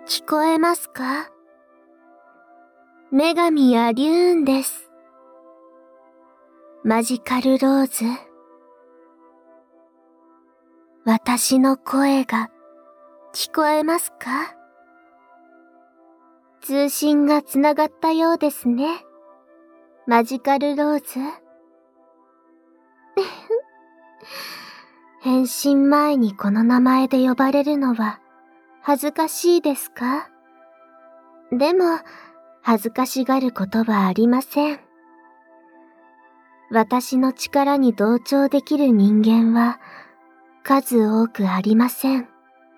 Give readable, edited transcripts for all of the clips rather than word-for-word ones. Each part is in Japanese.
聞こえますか？女神アリューンです。マジカルローズ。私の声が聞こえますか？通信がつながったようですね。マジカルローズ。変身前にこの名前で呼ばれるのは恥ずかしいですか？でも、恥ずかしがることはありません。私の力に同調できる人間は数多くありません。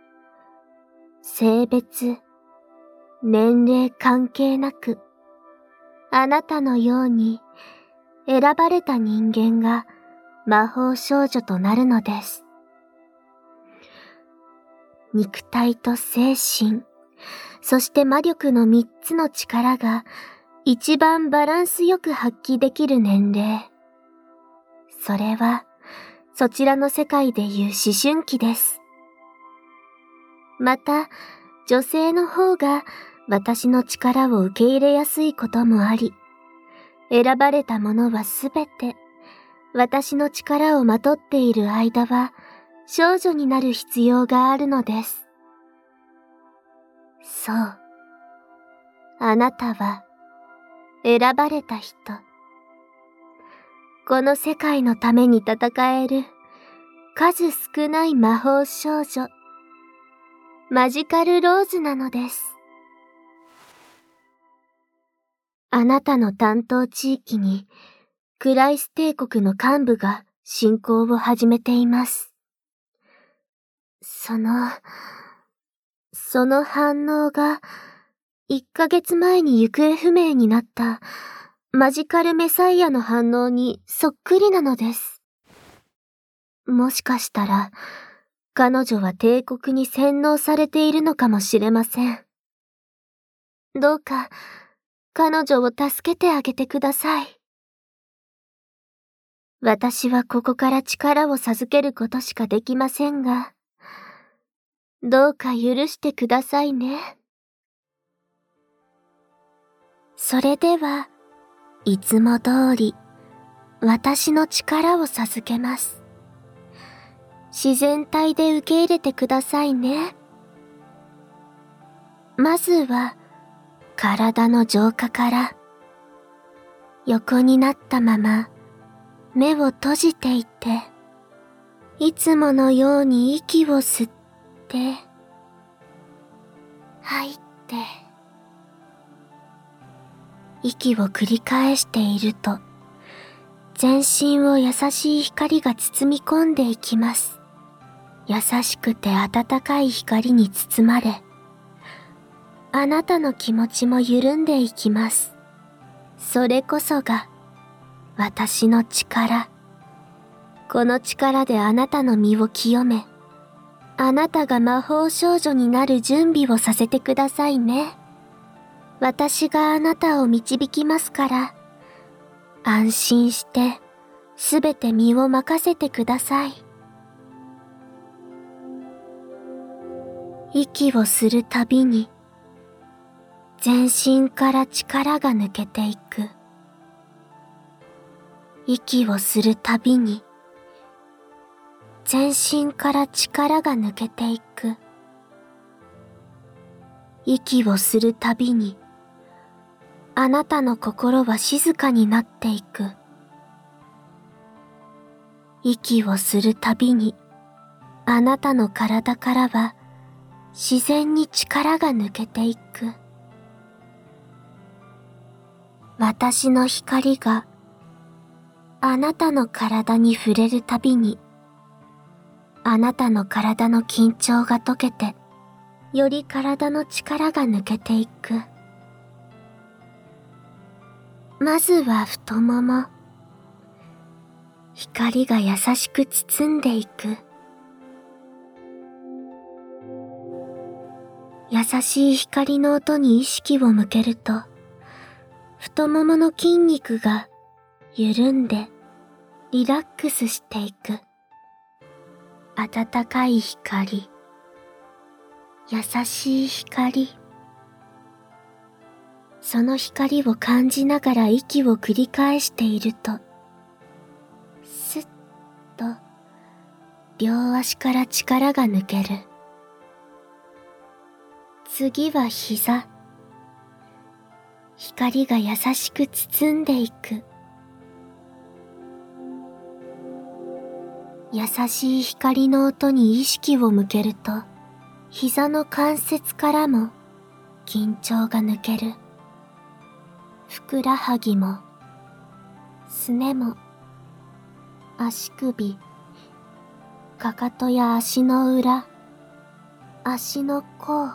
性別、年齢関係なく、あなたのように選ばれた人間が魔法少女となるのです。肉体と精神、そして魔力の3つの力が一番バランスよく発揮できる年齢。それはそちらの世界でいう思春期です。また、女性の方が私の力を受け入れやすいこともあり、選ばれたものはすべて私の力をまとっている間は少女になる必要があるのです。そう。あなたは選ばれた人。この世界のために戦える数少ない魔法少女、マジカルローズなのです。あなたの担当地域にクライス帝国の幹部が侵攻を始めています。その反応が1ヶ月前に行方不明になったマジカルメサイアの反応にそっくりなのです。もしかしたら彼女は帝国に洗脳されているのかもしれません。どうか彼女を助けてあげてください。私はここから力を授けることしかできませんが、どうか許してくださいね。それでは、いつも通り、私の力を授けます。自然体で受け入れてくださいね。まずは、体の浄化から、横になったまま、目を閉じていて、いつものように息を吸って、吐いて、息を繰り返していると、全身を優しい光が包み込んでいきます。優しくて温かい光に包まれ、あなたの気持ちも緩んでいきます。それこそが、私の力。この力であなたの身を清め、あなたが魔法少女になる準備をさせてくださいね。私があなたを導きますから、安心してすべて身を任せてください。息をするたびに、全身から力が抜けていく。息をするたびに、全身から力が抜けていく。息をするたびに、あなたの心は静かになっていく。息をするたびに、あなたの体からは自然に力が抜けていく。私の光があなたの体に触れるたびに、あなたの体の緊張が解けて、より体の力が抜けていく。まずは太もも。光が優しく包んでいく。優しい光の音に意識を向けると、太ももの筋肉が緩んでリラックスしていく。暖かい光。 優しい光。その光を感じながら息を繰り返していると、スッと両足から力が抜ける。次は膝。光が優しく包んでいく。優しい光の音に意識を向けると、膝の関節からも緊張が抜ける。ふくらはぎも、すねも、足首、かかとや足の裏、足の甲、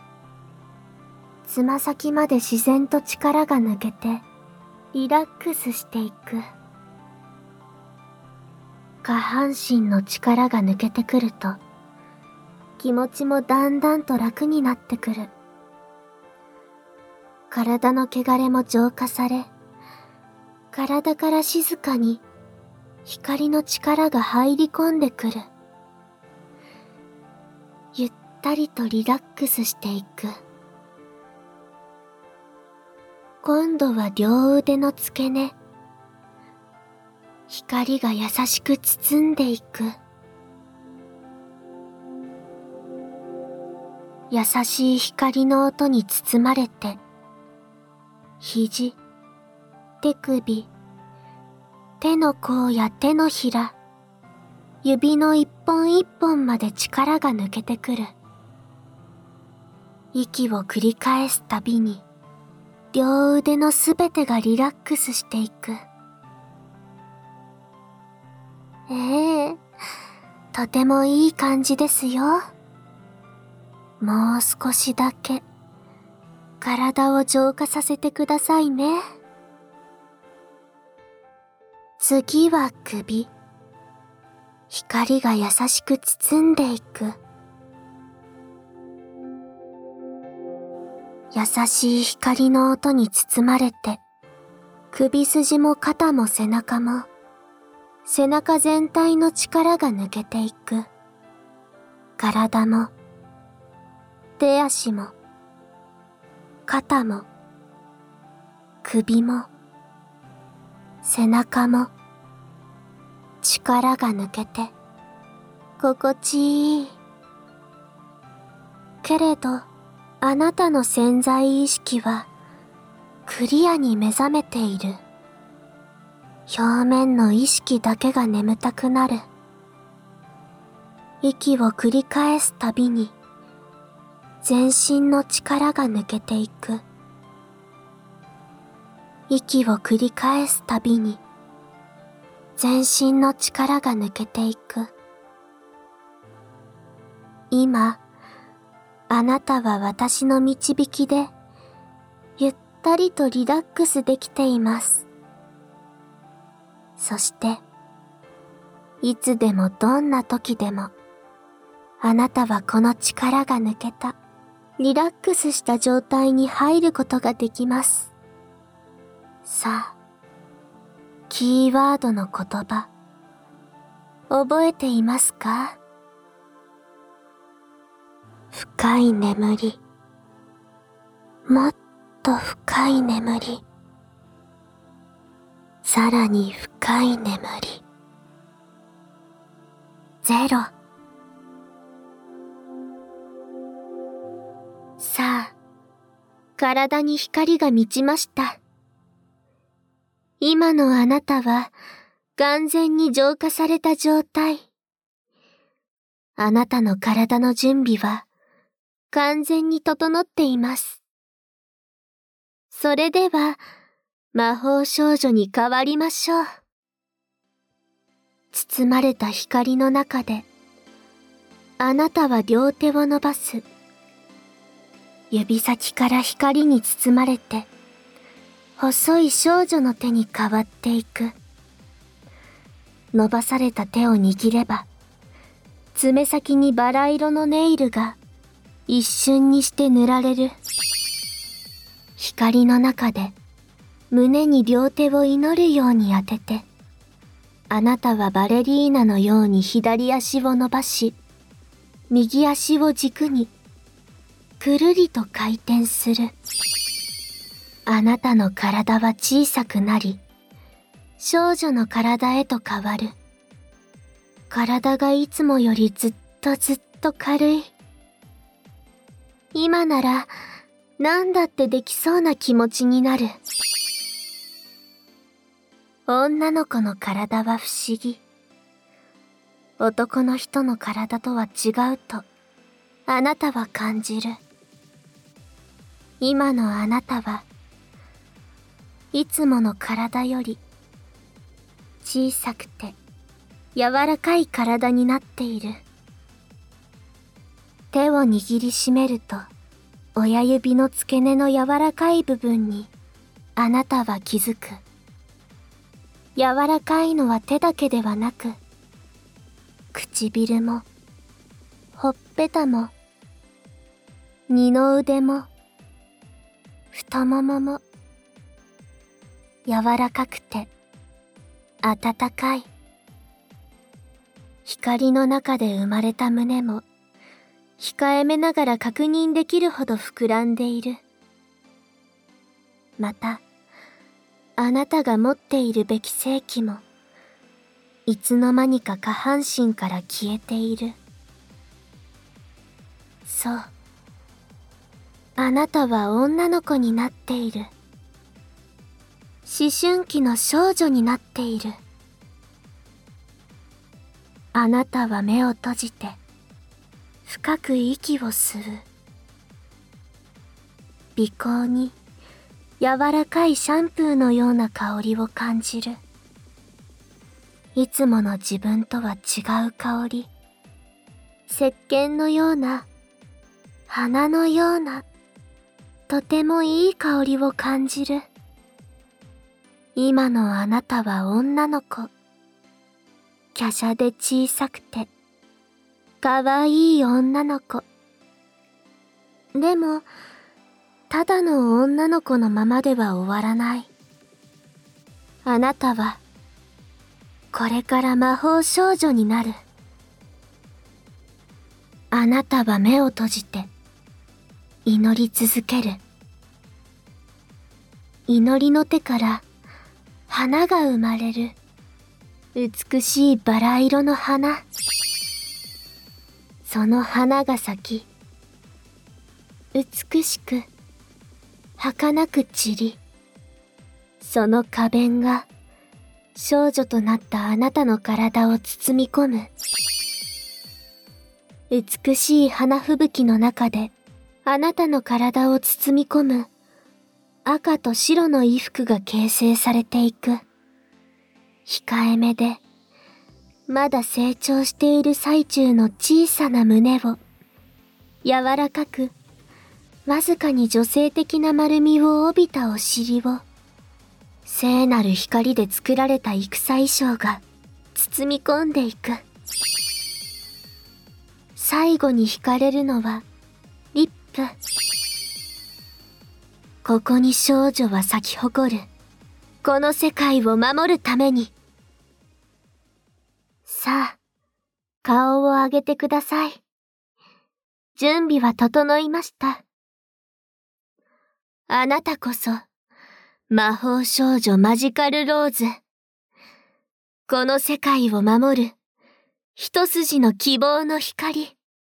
つま先まで自然と力が抜けて、リラックスしていく。下半身の力が抜けてくると、気持ちもだんだんと楽になってくる。体の汚れも浄化され、体から静かに光の力が入り込んでくる。ゆったりとリラックスしていく。今度は両腕の付け根。光が優しく包んでいく。優しい光の音に包まれて、肘、手首、手の甲や手のひら、指の一本一本まで力が抜けてくる。息を繰り返すたびに、両腕のすべてがリラックスしていく。とてもいい感じですよ。もう少しだけ、体を浄化させてくださいね。次は首。光が優しく包んでいく。優しい光の音に包まれて、首筋も肩も背中も、背中全体の力が抜けていく。体も、手足も、肩も、首も、背中も、力が抜けて、心地いい。けれど、あなたの潜在意識は、クリアに目覚めている。表面の意識だけが眠たくなる。息を繰り返すたびに、全身の力が抜けていく。息を繰り返すたびに、全身の力が抜けていく。今、あなたは私の導きで、ゆったりとリラックスできています。そして、いつでもどんな時でも、あなたはこの力が抜けた、リラックスした状態に入ることができます。さあ、キーワードの言葉、覚えていますか？深い眠り、もっと深い眠り、さらに深い眠り。ゼロ。さあ、体に光が満ちました。今のあなたは完全に浄化された状態。あなたの体の準備は完全に整っています。それでは、魔法少女に変わりましょう。包まれた光の中で、あなたは両手を伸ばす。指先から光に包まれて、細い少女の手に変わっていく。伸ばされた手を握れば、爪先にバラ色のネイルが一瞬にして塗られる。光の中で、胸に両手を祈るように当てて、あなたはバレリーナのように左足を伸ばし、右足を軸にくるりと回転する。あなたの体は小さくなり、少女の体へと変わる。体がいつもよりずっと軽い。今なら何だってできそうな気持ちになる。女の子の体は不思議。男の人の体とは違うとあなたは感じる。今のあなたはいつもの体より小さくて柔らかい体になっている。手を握りしめると親指の付け根の柔らかい部分にあなたは気づく。柔らかいのは手だけではなく、唇もほっぺたも二の腕も太ももも柔らかくて温かい。光の中で生まれた胸も控えめながら確認できるほど膨らんでいる。また、あなたが持っているべき性器もいつの間にか下半身から消えている。そう。あなたは女の子になっている。思春期の少女になっている。あなたは目を閉じて深く息を吸う。鼻孔に柔らかいシャンプーのような香りを感じる。いつもの自分とは違う香り。石鹸のような、花のような、とてもいい香りを感じる。今のあなたは女の子。華奢で小さくて、かわいい女の子。でも、ただの女の子のままでは終わらない。あなたは、これから魔法少女になる。あなたは目を閉じて、祈り続ける。祈りの手から花が生まれる。美しいバラ色の花。その花が咲き、美しく、儚く散り、その花弁が少女となったあなたの体を包み込む。美しい花吹雪の中であなたの体を包み込む赤と白の衣服が形成されていく。控えめで、まだ成長している最中の小さな胸を、柔らかく、わずかに女性的な丸みを帯びたお尻を、聖なる光で作られた戦衣装が包み込んでいく。最後に惹かれるのは、リップ。ここに少女は咲き誇る。この世界を守るために。さあ、顔を上げてください。準備は整いました。あなたこそ、魔法少女マジカルローズ。この世界を守る、一筋の希望の光。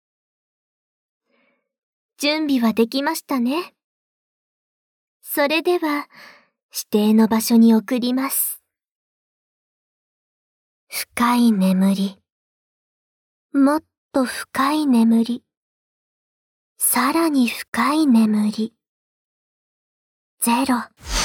準備はできましたね。それでは、指定の場所に送ります。深い眠り。もっと深い眠り。さらに深い眠り。0。